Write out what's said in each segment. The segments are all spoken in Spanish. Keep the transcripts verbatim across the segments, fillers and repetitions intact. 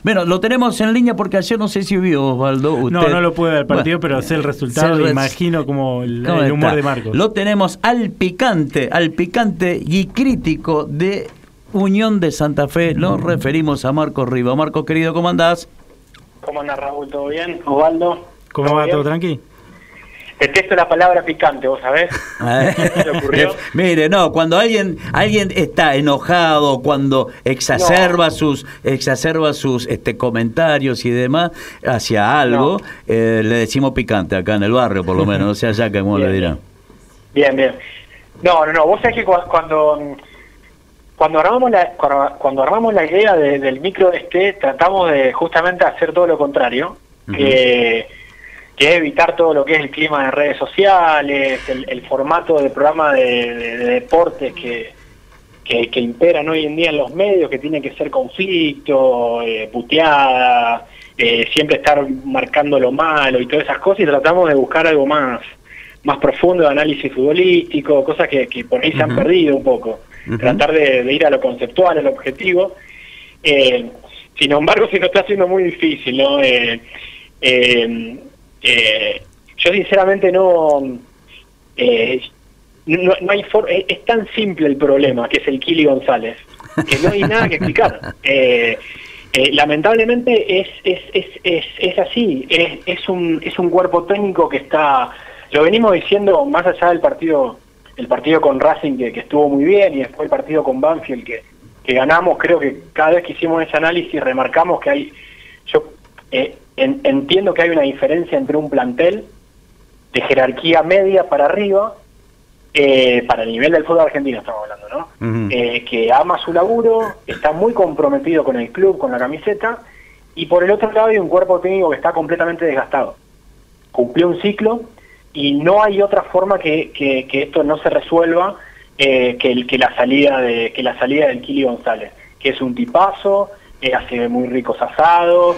Bueno, lo tenemos en línea porque ayer no sé si vio, Osvaldo. Usted... No, no lo pude ver el partido, bueno, pero sé el resultado, el res... imagino como el, el humor de Marcos. Lo tenemos al picante, al picante y crítico de Unión de Santa Fe. Nos referimos a Marcos Riva. Marcos, querido, ¿cómo andás? ¿Cómo andás, Raúl? ¿Todo bien? Osvaldo. ¿Cómo va? ¿Todo tranqui? Detesto la palabra picante, ¿vos sabés? ¿Qué te ocurrió? Mire, no, cuando alguien alguien está enojado, cuando exacerba no. sus exacerba sus este comentarios y demás hacia algo, no. eh, le decimos picante acá en el barrio, por lo menos, no sé allá que cómo le dirán. Bien, bien. No, no, no, vos sabés que cuando cuando armamos la cuando armamos la idea de, del micro este, tratamos de justamente hacer todo lo contrario. Uh-huh. eh, que es evitar todo lo que es el clima de redes sociales, el, el formato de programa de, de, de deportes que, que, que imperan hoy en día en los medios, que tiene que ser conflicto, eh, puteada, eh, siempre estar marcando lo malo y todas esas cosas, y tratamos de buscar algo más más profundo de análisis futbolístico, cosas que, que por ahí se han uh-huh. perdido un poco. Uh-huh. Tratar de, de ir a lo conceptual, al objetivo. Eh, sin embargo, se nos está haciendo muy difícil, ¿no? Eh, eh, Eh, yo sinceramente no, eh, no, no hay for es, es tan simple el problema, que es el Kili González, que no hay nada que explicar. Eh, eh, lamentablemente es es, es, es, es así, es, es, un, es un cuerpo técnico que está, lo venimos diciendo más allá del partido, el partido con Racing que, que estuvo muy bien, y después el partido con Banfield que, que ganamos. Creo que cada vez que hicimos ese análisis remarcamos que hay, yo eh, En, entiendo que hay una diferencia entre un plantel de jerarquía media para arriba, eh, para el nivel del fútbol argentino estamos hablando, ¿no? Uh-huh. Eh, que ama su laburo, está muy comprometido con el club, con la camiseta, y por el otro lado hay un cuerpo técnico que está completamente desgastado. Cumplió un ciclo y no hay otra forma que, que, que esto no se resuelva eh, que, el, que, la salida de, que la salida del Kili González, que es un tipazo, Eh, hace muy ricos asados,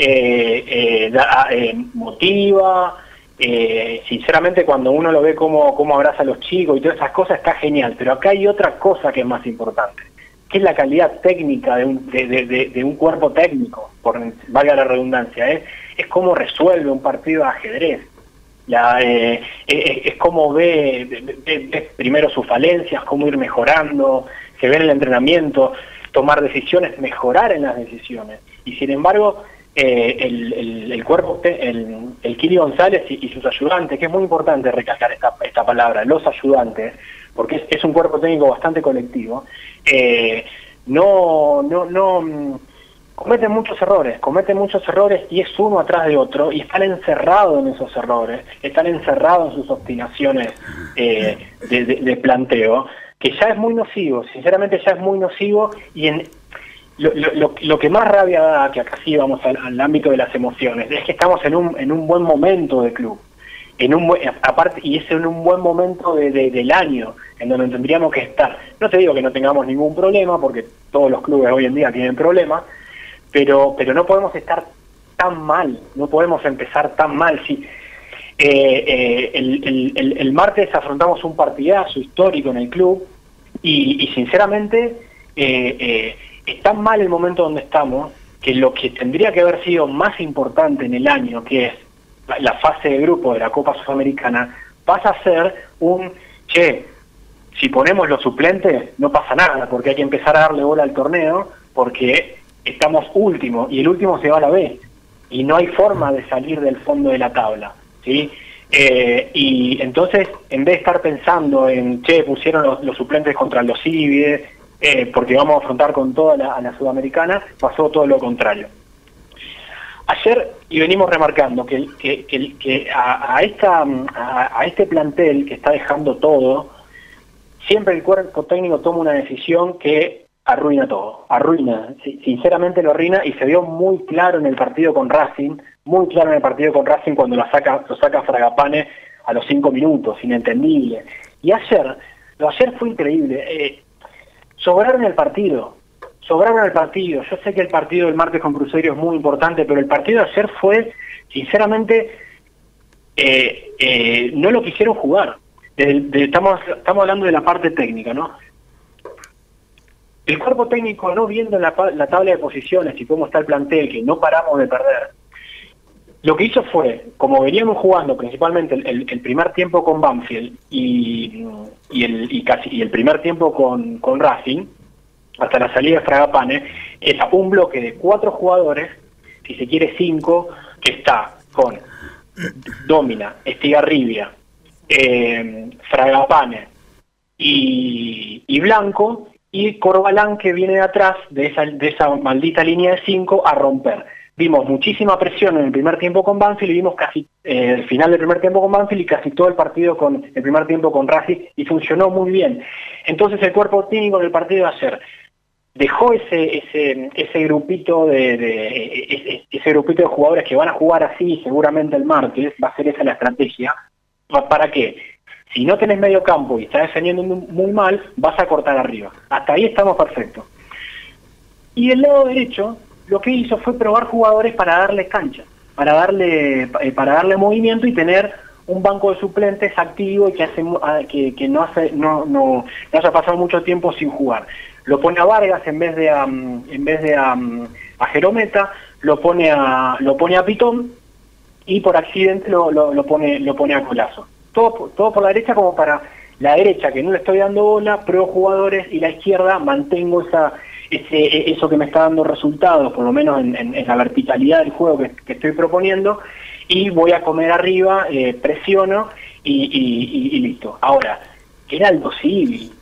eh, eh, da, eh, motiva, eh, sinceramente cuando uno lo ve como, como abraza a los chicos y todas esas cosas está genial, pero acá hay otra cosa que es más importante, que es la calidad técnica de un, de, de, de, de un cuerpo técnico, por valga la redundancia, ¿eh? Es cómo resuelve un partido de ajedrez, la, eh, es, es cómo ve, ve, ve primero sus falencias, cómo ir mejorando, se ve en el entrenamiento, tomar decisiones, mejorar en las decisiones. Y sin embargo, eh, el, el, el cuerpo, el, el Kili González y, y sus ayudantes, que es muy importante recalcar esta, esta palabra, los ayudantes, porque es, es un cuerpo técnico bastante colectivo, eh, no, no, no, cometen muchos errores, cometen muchos errores y es uno atrás de otro, y están encerrados en esos errores, están encerrados en sus obstinaciones eh, de, de, de planteo, que ya es muy nocivo, sinceramente ya es muy nocivo, y en lo, lo, lo que más rabia da, que acá sí vamos al, al ámbito de las emociones, es que estamos en un en un buen momento de club, en un aparte y es en un buen momento de, de, del año, en donde tendríamos que estar. No te digo que no tengamos ningún problema, porque todos los clubes hoy en día tienen problemas, pero pero no podemos estar tan mal, no podemos empezar tan mal. Si Eh, eh, el, el, el martes afrontamos un partidazo histórico en el club y, y sinceramente eh, eh, es tan mal el momento donde estamos que lo que tendría que haber sido más importante en el año, que es la, la fase de grupo de la Copa Sudamericana, pasa a ser un, che, si ponemos los suplentes no pasa nada, porque hay que empezar a darle bola al torneo, porque estamos últimos y el último se va a la B y no hay forma de salir del fondo de la tabla. ¿Sí? Eh, y entonces, en vez de estar pensando en, che, pusieron los, los suplentes contra los Civides, eh, porque vamos a afrontar con toda la, a la Sudamericana, pasó todo lo contrario. Ayer, y venimos remarcando, que, que, que, que a, a, esta, a, a este plantel que está dejando todo, siempre el cuerpo técnico toma una decisión que arruina todo, arruina, sinceramente lo arruina, y se vio muy claro en el partido con Racing, muy claro en el partido con Racing cuando lo saca, lo saca Fragapane a los cinco minutos, inentendible. Y ayer, lo ayer fue increíble, eh, sobraron el partido, sobraron el partido, yo sé que el partido del martes con Cruzeiro es muy importante, pero el partido de ayer fue, sinceramente, eh, eh, no lo quisieron jugar, de, de, estamos, estamos hablando de la parte técnica, ¿no? el cuerpo técnico, no viendo la, la tabla de posiciones y cómo está el plantel, que no paramos de perder, lo que hizo fue, como veníamos jugando principalmente el, el, el primer tiempo con Banfield y, y, el, y, casi, y el primer tiempo con, con Racing, hasta la salida de Fragapane, era un bloque de cuatro jugadores, si se quiere cinco, que está con Domina, Estigarribia, eh, Fragapane y, y Blanco, y Corbalán, que viene de atrás de esa, de esa maldita línea de cinco a romper. Vimos muchísima presión en el primer tiempo con Banfield y vimos casi eh, el final del primer tiempo con Banfield y casi todo el partido con el primer tiempo con Racing, y funcionó muy bien. Entonces el cuerpo técnico del partido de ayer dejó ese ese ese grupito de, de ese, ese grupito de jugadores que van a jugar así seguramente el martes, va a ser esa la estrategia. ¿Para qué? Si no tenés medio campo y estás defendiendo muy mal, vas a cortar arriba. Hasta ahí estamos perfectos. Y el lado derecho lo que hizo fue probar jugadores para darle cancha, para darle eh, para darle movimiento y tener un banco de suplentes activo y que hace que, que no hace no no no haya pasado mucho tiempo sin jugar. Lo pone a Vargas en vez de a, en vez de a, a Jerometa, lo pone a lo pone a Pitón y por accidente lo, lo, lo pone lo pone a Colazo. Todo todo por la derecha, como para la derecha que no le estoy dando bola, pruebo jugadores, y la izquierda mantengo esa ese eso que me está dando resultados, por lo menos en, en, en la verticalidad del juego que, que estoy proponiendo, y voy a comer arriba, eh, presiono y, y, y, y listo. Ahora, Heraldo Civi,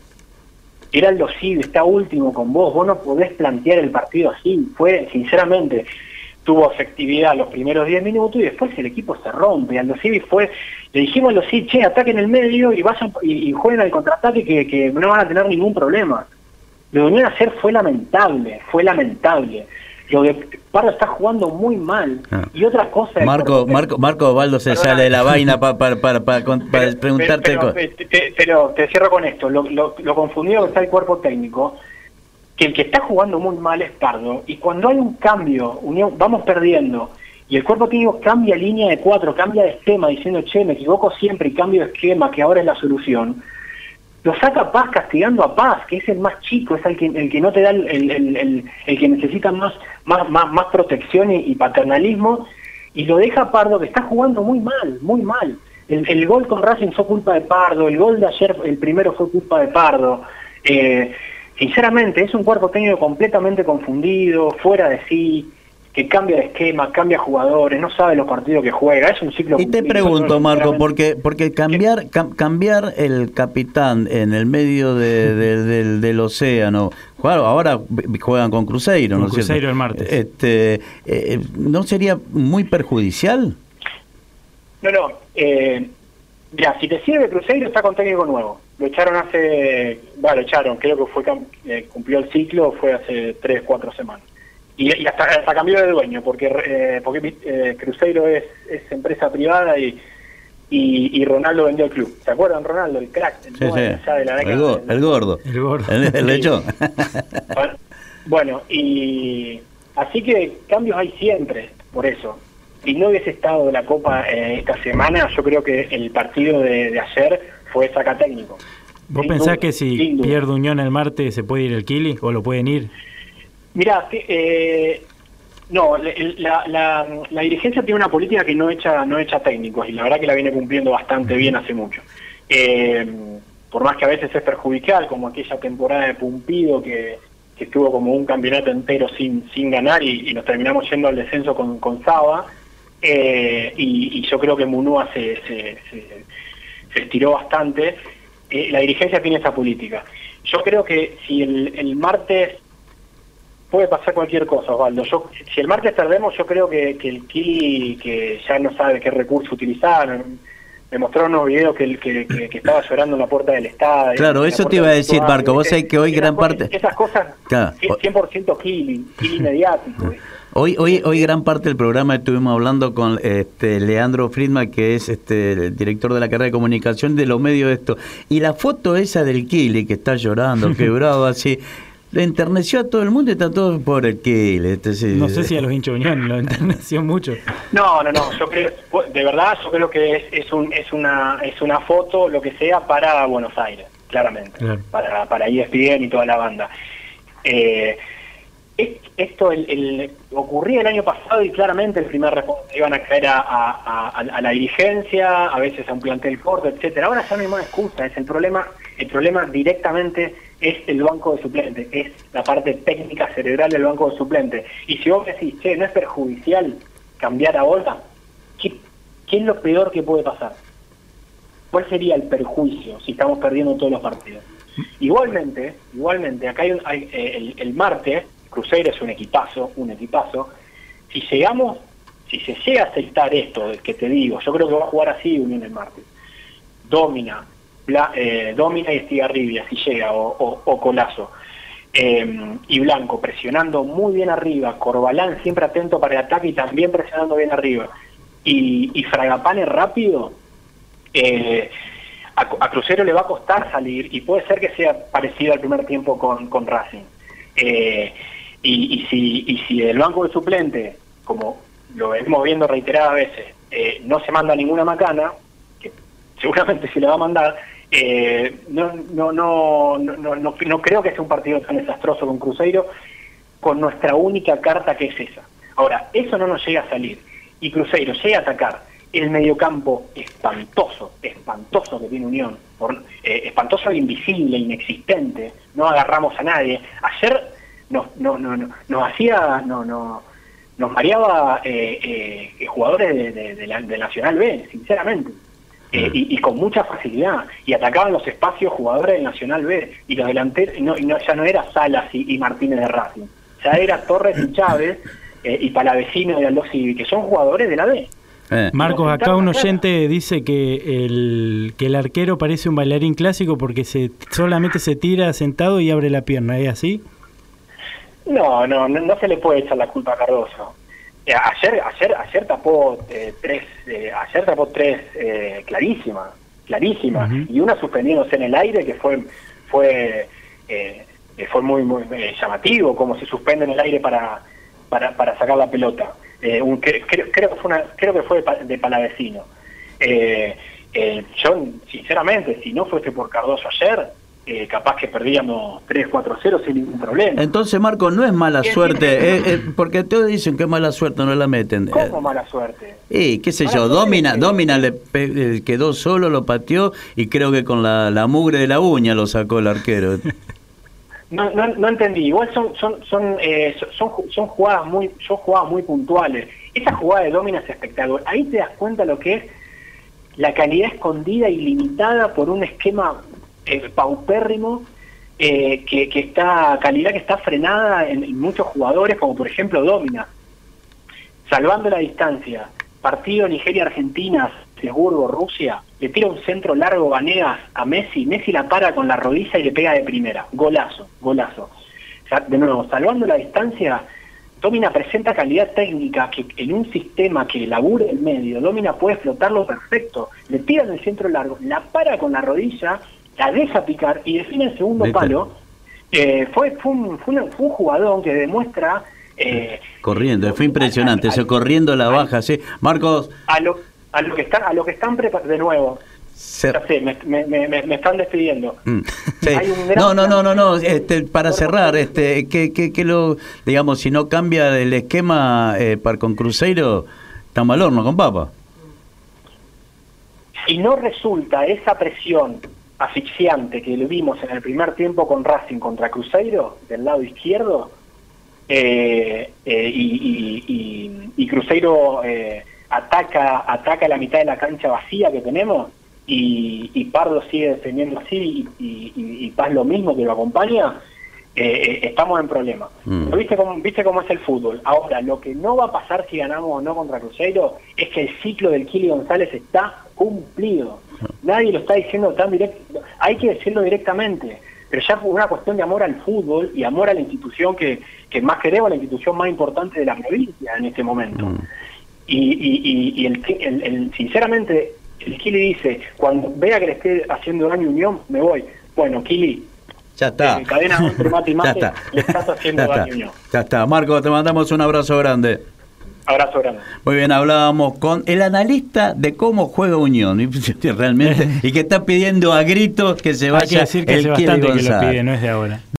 Heraldo Civi está último con vos, vos no podés plantear el partido así. Fue, sinceramente, tuvo efectividad los primeros diez minutos y después el equipo se rompe. Aldo Civi fue, le dijimos a Aldo Civi, che, ataquen el medio y vayan y, y jueguen al contraataque que, que no van a tener ningún problema. Lo que vinieron a hacer fue lamentable, fue lamentable. Lo de Pardo está jugando muy mal. Ah. Y otra cosa... Marco, Marco, Marco Osvaldo se Perdona. sale de la vaina para pa, pa, pa, pa, pa preguntarte... Pero, pero, te, pero te cierro con esto. Lo, lo, lo confundido que está el cuerpo técnico, que el que está jugando muy mal es Pardo, y cuando hay un cambio, unión, vamos perdiendo, y el cuerpo técnico cambia línea de cuatro, cambia de esquema, diciendo, che, me equivoco siempre y cambio de esquema, que ahora es la solución, lo saca Paz castigando a Paz, que es el más chico, es el que el que no te da el, el, el, el, el que necesita más más más, más protección y, y paternalismo, y lo deja Pardo, que está jugando muy mal, muy mal. El, el gol con Racing fue culpa de Pardo, el gol de ayer, el primero, fue culpa de Pardo. Eh, sinceramente, es un cuerpo técnico completamente confundido, fuera de sí, que cambia de esquema, cambia jugadores, no sabe los partidos que juega, es un ciclo... Y te pregunto, Marco, porque porque cambiar cam, cambiar el capitán en el medio de, de, de, del océano, claro, ahora juegan con Cruzeiro, con ¿no es cierto? Cruzeiro el martes. Este, eh, ¿no sería muy perjudicial? No, no, eh, ya, si te sirve Cruzeiro, está con técnico nuevo. Lo echaron hace... Bueno, lo echaron, creo que fue eh, cumplió el ciclo, fue hace tres, cuatro semanas. Y, y hasta, hasta cambió de dueño, porque eh, porque eh, Cruzeiro es, es empresa privada y, y y Ronaldo vendió el club. ¿Se acuerdan, Ronaldo? El crack. El, sí, sí. De la el, go, el gordo. El gordo. El, el lechón. Bueno, y así que cambios hay siempre, por eso. Si no hubiese estado de la Copa eh, esta semana, yo creo que el partido de, de ayer fue saca técnico. ¿Vos sin pensás duda, que si pierde Unión el martes se puede ir el Kili o lo pueden ir? Mirá, eh, no, la, la, la dirigencia tiene una política que no echa no echa técnicos, y la verdad que la viene cumpliendo bastante bien hace mucho. Eh, por más que a veces es perjudicial, como aquella temporada de Pumpido que, que estuvo como un campeonato entero sin sin ganar y, y nos terminamos yendo al descenso con, con Saba, eh, y, y yo creo que Munúa se, se, se, se estiró bastante. Eh, la dirigencia tiene esa política. Yo creo que si el, el martes... Puede pasar cualquier cosa, Osvaldo. Yo, si el martes perdemos, yo creo que, que el Kili, que ya no sabe qué recurso utilizar, me mostraron unos videos que, que, que, que estaba llorando en la puerta del estadio. Claro, eso te iba a decir, Marco. Vos sabés que hoy gran parte... Esas cosas, claro. cien por ciento Kili, Kili mediático. Hoy, hoy, hoy gran parte del programa estuvimos hablando con este Leandro Friedman, que es este el director de la carrera de comunicación de los medios de esto. Y la foto esa del Kili, que está llorando, quebrado así... Le enterneció a todo el mundo y está todo por el Kili. Este, sí. No sé si a los hinchas de Unión lo enterneció mucho. No, no, no. Yo creo, de verdad, yo creo que es, es, un, es, una, es una foto, lo que sea, para Buenos Aires, claramente. Claro. Para, para E S P N y toda la banda. Eh, esto el, el, ocurría el año pasado y claramente el primer reporte iban a caer a, a, a, a la dirigencia, a veces a un plantel corto, etcétera. Ahora ya no hay más excusa, es el problema, el problema directamente es el banco de suplentes, es la parte técnica cerebral del banco de suplentes. Y si vos decís, che, ¿no es perjudicial cambiar ahora? ¿Qué, qué es lo peor que puede pasar? ¿Cuál sería el perjuicio si estamos perdiendo todos los partidos? Igualmente, igualmente, acá hay, un, hay eh, el, el martes, Cruzeiro es un equipazo, un equipazo. Si llegamos, si se llega a aceptar esto que te digo, yo creo que va a jugar así Unión el martes. Domina, Bla, eh, Domina y Estigarribia, si llega, o, o, o Colazo. Eh, y Blanco presionando muy bien arriba, Corbalán siempre atento para el ataque y también presionando bien arriba. Y, y Fragapane rápido, eh, a, a Cruzeiro le va a costar salir y puede ser que sea parecido al primer tiempo con, con Racing. Eh, y, y, si, y si el banco de suplente, como lo venimos viendo reiteradas veces, eh, no se manda ninguna macana, que seguramente se le va a mandar, eh, no, no, no, no, no, no, no creo que sea un partido tan desastroso con Cruzeiro, con nuestra única carta que es esa. Ahora, eso no nos llega a salir, y Cruzeiro llega a atacar el mediocampo espantoso, espantoso que tiene Unión, por, eh, espantoso e invisible, inexistente, no agarramos a nadie. Ayer nos, no, no, no, nos hacía, no, no, nos mareaba eh, eh, jugadores de, de, de, la, de Nacional B, sinceramente, eh, y, y con mucha facilidad, y atacaban los espacios jugadores del Nacional B, y los delanteros, no, y no, ya no era Salas y, y Martínez de Racing, ya era Torres y Chávez, eh, y Palavecino de Aldo Civi, que son jugadores de la B. Eh. Marcos, acá un oyente dice que el que el arquero parece un bailarín clásico porque se solamente se tira sentado y abre la pierna, ¿es así? No, no, no, no se le puede echar la culpa a Cardoso. Eh, ayer, ayer, ayer tapó eh, tres, eh, ayer tapó tres eh, clarísimas, clarísimas, uh-huh. Y una suspendiéndose en el aire que fue, fue, eh, fue muy, muy eh, llamativo, como se suspende en el aire para, para, para sacar la pelota. Eh, un, creo, creo que fue una, creo que fue de, de Palavecino. Eh, eh, yo, sinceramente, si no fuese por Cardoso ayer, eh, capaz que perdíamos tres cuatro cero sin ningún problema. Entonces, Marco, no es mala suerte, eh, eh, porque todos dicen que es mala suerte, no la meten. ¿Cómo mala suerte? Y qué sé mala yo, Domina, que... Domina le pe quedó solo, lo pateó y creo que con la, la mugre de la uña lo sacó el arquero. No, no, no entendí. Igual son son son, eh, son son jugadas muy son jugadas muy puntuales. Esa jugada de Domina es espectacular. Ahí te das cuenta lo que es la calidad escondida y limitada por un esquema eh, paupérrimo, eh, que, que está calidad que está frenada en, en muchos jugadores, como por ejemplo Domina. Salvando la distancia, partido Nigeria-Argentina, Salzburgo, Rusia, le tira un centro largo Vanegas a Messi, Messi la para con la rodilla y le pega de primera, golazo, golazo. O sea, de nuevo, salvando la distancia, Domina presenta calidad técnica que en un sistema que labure el medio, Domina puede explotarlo perfecto, le tira en el centro largo, la para con la rodilla, la deja picar y define el segundo ¿Viste? palo. Eh, fue, fue, un, fue, un, fue un jugador que demuestra... Eh, corriendo, fue impresionante, eso corriendo la baja, sí. Marcos... A lo, a lo que están, a lo que están preparados, de nuevo, Se... ya sé, me, me, me, me están despidiendo. Mm, sí. Hay un no, no, no, no, no, este, para cerrar, este, que, que, que lo, digamos, si no cambia el esquema eh, para con Cruzeiro, está mal horno con papa. Si no resulta esa presión asfixiante que lo vimos en el primer tiempo con Racing contra Cruzeiro, del lado izquierdo, eh, eh, y, y, y, y Cruzeiro eh, ataca, ataca la mitad de la cancha vacía que tenemos, y, y Pardo sigue defendiendo así, y, y, y Paz lo mismo que lo acompaña, eh, estamos en problemas. Mm. Pero viste cómo, viste cómo es el fútbol. Ahora, lo que no va a pasar si ganamos o no contra Cruzeiro es que el ciclo del Kili González está cumplido. Nadie lo está diciendo tan directo, hay que decirlo directamente, pero ya fue una cuestión de amor al fútbol y amor a la institución que, que más queremos, la institución más importante de la provincia en este momento. Mm. Y, y, y, y el, el, el, sinceramente, el Kili dice, cuando vea que le esté haciendo daño Unión, me voy. Bueno, Kili, ya está. En cadena entre mate y mate, ya está. Le estás haciendo ya daño está. Unión. Ya está. Marco, te mandamos un abrazo grande. Abrazo grande. Muy bien, hablábamos con el analista de cómo juega Unión, realmente, y que está pidiendo a gritos que se vaya. Hay que decir que el hace bastante Kili que lo pide, no es de ahora.